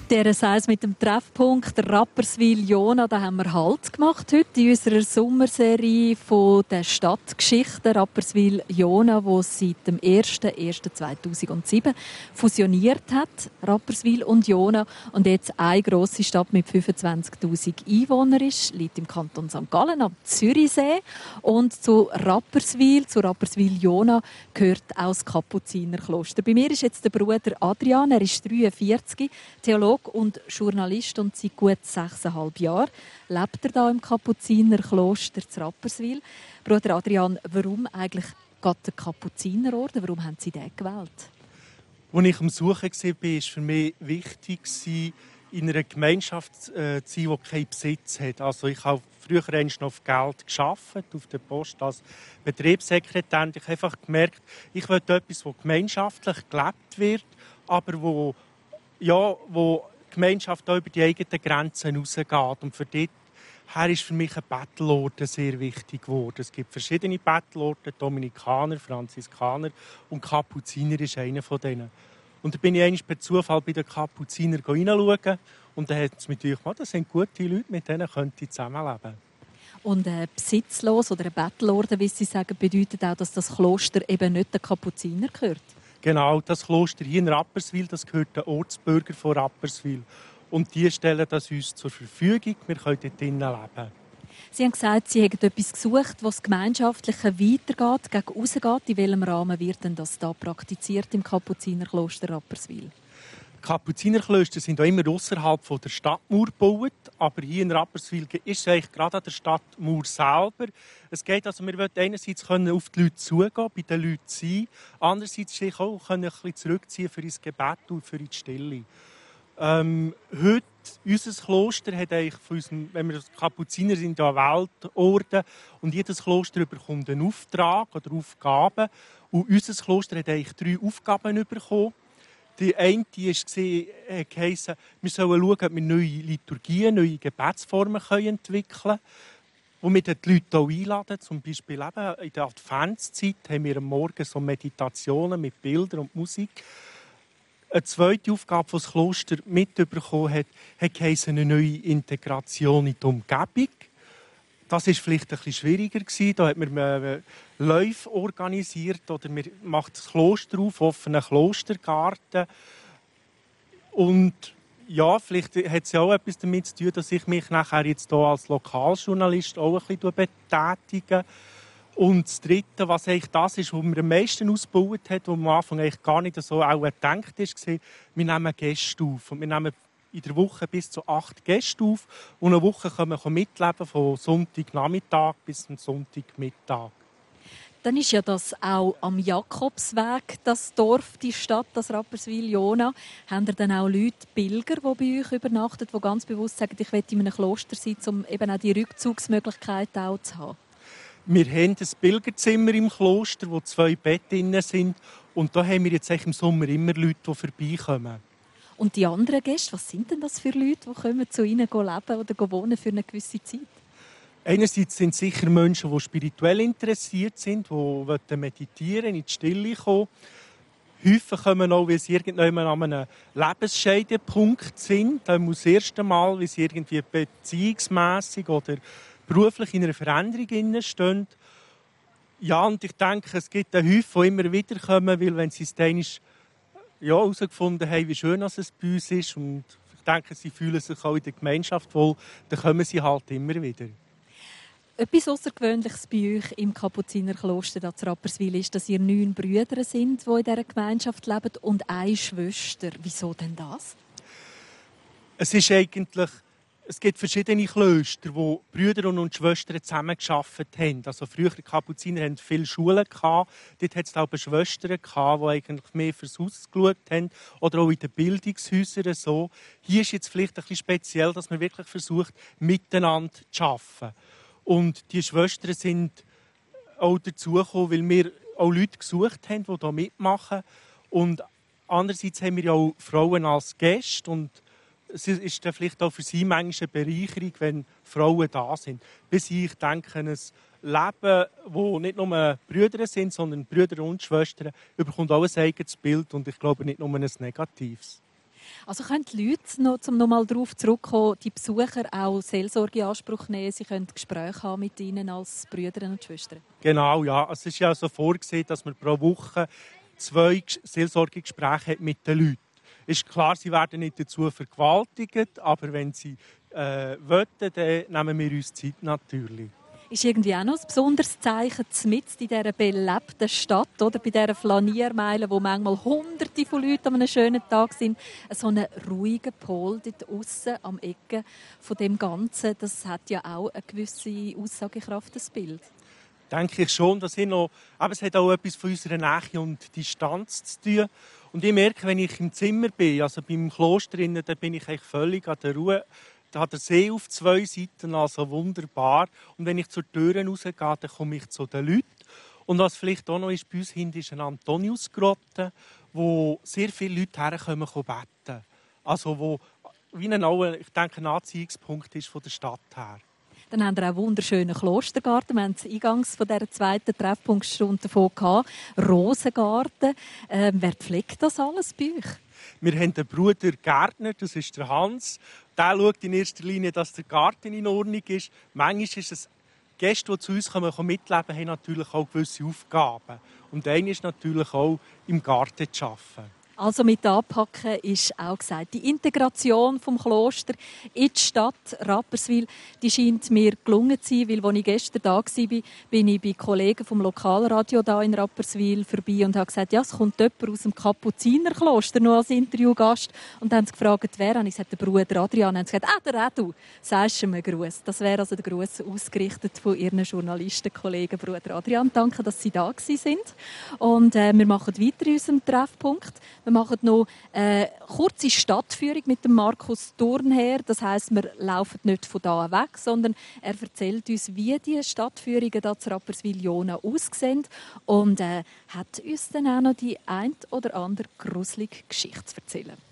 Der Seis mit dem Treffpunkt Rapperswil-Jona, da haben wir Halt gemacht heute in unserer Sommerserie von der Stadtgeschichte Rapperswil-Jona, die seit dem 01.01.2007 fusioniert hat, Rapperswil und Jona, und jetzt eine grosse Stadt mit 25'000 Einwohnern ist, liegt im Kanton St. Gallen am Zürichsee. Und zu Rapperswil-Jona gehört auch das Kapuzinerkloster. Bei mir ist jetzt der Bruder Adrian, er ist 43, Theologe und Journalist, und seit gut 6,5 Jahren lebt er hier im Kapuzinerkloster zu Rapperswil. Bruder Adrian, warum eigentlich gerade der Kapuzinerorden? Warum haben Sie den gewählt? Als ich am Suchen war, war es für mich wichtig, in einer Gemeinschaft zu sein, die keinen Besitz hat. Also ich habe früher noch auf Geld gearbeitet, auf der Post als Betriebssekretär. Und ich habe einfach gemerkt, ich will etwas, das gemeinschaftlich gelebt wird, aber wo die Gemeinschaft auch über die eigenen Grenzen hinausgeht. Und für dort ist für mich ein Bettelorden sehr wichtig geworden. Es gibt verschiedene Bettelorden, Dominikaner, Franziskaner, und Kapuziner ist einer von denen. Und da bin ich einmal per Zufall bei den Kapuzinern hineinschauen, und dann hat es mich gedacht, das sind gute Leute, mit denen könnte ich zusammenleben. Und besitzlos oder ein Bettelorden, wie Sie sagen, bedeutet auch, dass das Kloster eben nicht den Kapuziner gehört? Genau, das Kloster hier in Rapperswil, das gehört den Ortsbürgern von Rapperswil. Und die stellen das uns zur Verfügung. Wir können dort drinnen leben. Sie haben gesagt, Sie haben etwas gesucht, was Gemeinschaftliche weitergeht, gegen rausgeht. In welchem Rahmen wird denn das da praktiziert im Kapuzinerkloster Rapperswil? Die Kapuzinerklöster sind auch immer außerhalb der Stadtmauer gebaut, aber hier in Rapperswil ist es eigentlich gerade an der Stadtmauer selber. Es geht also, wir wollen einerseits auf die Leute zugehen, bei den Leuten sein, andererseits sich auch ein bisschen zurückziehen für das Gebet und für die Stille. Heute, unser Kloster hat eigentlich von unserem, wenn wir Kapuziner sind, ja Weltorden, und jedes Kloster bekommt einen Auftrag oder Aufgaben. Und unser Kloster hat eigentlich 3 Aufgaben bekommen. Die eine heisst, wir sollen schauen, ob wir neue Liturgien, neue Gebetsformen entwickeln können, wo wir die Leute auch einladen. Zum Beispiel eben in der Adventszeit haben wir am Morgen so Meditationen mit Bildern und Musik. Eine zweite Aufgabe, die das Kloster mitbekommen hat, heisst eine neue Integration in die Umgebung. Das war vielleicht ein bisschen schwieriger. Da hat man Läufe organisiert oder man macht das Kloster auf, offenen Klostergarten. Und ja, vielleicht hat es ja auch etwas damit zu tun, dass ich mich nachher jetzt hier als Lokaljournalist auch ein bisschen betätige. Und das Dritte, was eigentlich das ist, was wir am meisten ausgebaut haben, was am Anfang eigentlich gar nicht so auch gedacht ist, wir nehmen Gäste auf. Und wir nehmen in der Woche bis zu 8 Gäste auf. Und eine Woche können wir mitleben, von Sonntagnachmittag bis zum Sonntagmittag. Dann ist ja das auch am Jakobsweg, das Dorf, die Stadt, das Rapperswil-Jona. Haben ihr dann auch Leute, Pilger, die bei euch übernachten, die ganz bewusst sagen, ich will in einem Kloster sein, um eben auch die Rückzugsmöglichkeit auch zu haben? Wir haben ein Pilgerzimmer im Kloster, wo 2 Betten sind. Und da haben wir jetzt im Sommer immer Leute, die vorbeikommen. Und die anderen Gäste, was sind denn das für Leute, die zu Ihnen leben oder wohnen für eine gewisse Zeit? Einerseits sind es sicher Menschen, die spirituell interessiert sind, die meditieren, in die Stille kommen. Häufig kommen auch, weil sie irgendwann an einem Lebensscheidepunkt sind. Dann muss das erste Mal, weil sie irgendwie beziehungsmässig oder beruflich in einer Veränderung stehen. Ja, und ich denke, es gibt einen Häufig, die immer wieder kommen, weil wenn sie es dann herausgefunden haben, wie schön es bei uns ist, und ich denke, sie fühlen sich auch in der Gemeinschaft wohl, dann kommen sie halt immer wieder. Etwas Außergewöhnliches bei euch im Kapuzinerkloster zu Rapperswil ist, dass ihr 9 Brüder sind, die in dieser Gemeinschaft leben, und eine Schwester. Wieso denn das? Es gibt verschiedene Klöster, wo Brüder und Schwestern zusammengearbeitet haben. Also früher die Kapuziner hatten viele Schulen gehabt. Dort hat es auch Schwestern gehabt, die eigentlich mehr fürs Haus geschaut haben. Oder auch in den Bildungshäusern so. Hier ist jetzt vielleicht ein bisschen speziell, dass man wirklich versucht, miteinander zu arbeiten. Und die Schwestern sind auch dazugekommen, weil wir auch Leute gesucht haben, die hier mitmachen. Und andererseits haben wir ja auch Frauen als Gäste. Und es ist dann vielleicht auch für sie manchmal eine Bereicherung, wenn Frauen da sind. Bis ich denke, ein Leben, wo nicht nur Brüder sind, sondern Brüder und Schwestern, bekommt auch ein eigenes Bild und ich glaube nicht nur ein negatives. Also können die Leute, noch mal darauf zurückkommen, die Besucher auch Seelsorge in Anspruch nehmen? Sie können Gespräche haben mit ihnen als Brüder und Schwestern? Genau, ja. Es ist ja so vorgesehen, dass man pro Woche 2 Seelsorgegespräche hat mit den Leuten. Ist klar, sie werden nicht dazu vergewaltigt, aber wenn sie wollen, dann nehmen wir uns Zeit natürlich. Ist irgendwie auch noch ein besonderes Zeichen mitten in dieser belebten Stadt, oder? Bei dieser Flaniermeile, wo manchmal Hunderte von Leuten an einem schönen Tag sind. So einen ruhigen Pol dort aussen am Ecke von dem Ganzen, das hat ja auch eine gewisse Aussagekraft, das Bild. Denke ich schon, dass aber es hat auch etwas von unserer Nähe und Distanz zu tun. Und ich merke, wenn ich im Zimmer bin, also beim Kloster, dann bin ich eigentlich völlig an der Ruhe. Da hat der See auf 2 Seiten, also wunderbar. Und wenn ich zur Tür rausgehe, dann komme ich zu den Leuten. Und was vielleicht auch noch ist, bei uns hinten ist eine Antoniusgrotte, wo sehr viele Leute herkommen beten. Also wo wie ich denke, ein Anziehungspunkt ist von der Stadt her. Dann haben wir auch einen wunderschönen Klostergarten. Wir haben es eingangs von dieser zweiten Treffpunktstunde davon gehabt. Rosengarten. Wer pflegt das alles bei euch? Wir haben einen Bruder Gärtner, das ist der Hans. Der schaut in erster Linie, dass der Garten in Ordnung ist. Manchmal ist es Gäste, die zu uns kommen, mitleben, haben natürlich auch gewisse Aufgaben. Und eine ist natürlich auch, im Garten zu arbeiten. Also mit anpacken ist auch gesagt. Die Integration vom Kloster in die Stadt Rapperswil, die scheint mir gelungen zu sein, weil als ich gestern da war, bin ich bei Kollegen vom Lokalradio da in Rapperswil vorbei und habe gesagt, ja, es kommt jemand aus dem Kapuzinerkloster noch als Interviewgast. Und dann haben sie gefragt, wer? Und ich sagte, der Bruder Adrian. Und sie haben gesagt, der Edu, sagst du mir einen Gruß. Das wäre also der Gruß ausgerichtet von ihren Journalistenkollegen, Bruder Adrian. Danke, dass Sie da sind. Und wir machen weiter in unserem Treffpunkt. Wir machen noch eine kurze Stadtführung mit dem Markus Thurnherr. Das heisst, wir laufen nicht von da weg, sondern er erzählt uns, wie die Stadtführungen da zu Rapperswil-Jona aussehen und hat uns dann auch noch die ein oder andere gruselige Geschichte zu erzählen.